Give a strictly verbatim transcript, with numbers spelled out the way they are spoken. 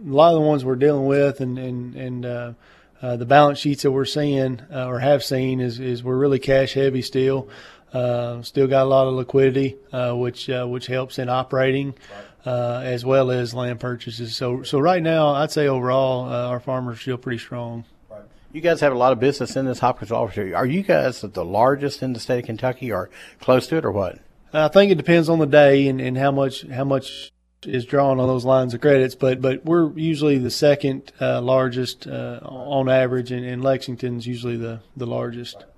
lot of the ones we're dealing with and and and uh, uh, the balance sheets that we're seeing uh, or have seen is is we're really cash heavy still. Uh, still got a lot of liquidity, uh, which uh, which helps in operating, uh, as well as land purchases. So so right now, I'd say overall, uh, our farmers are still pretty strong. You guys have a lot of business in this Hopkinsville office. Are you guys the largest in the state of Kentucky, or close to it, or what? I think it depends on the day and, and how much how much is drawn on those lines of credits. But but we're usually the second uh, largest uh, on average, and, and Lexington's usually the the largest.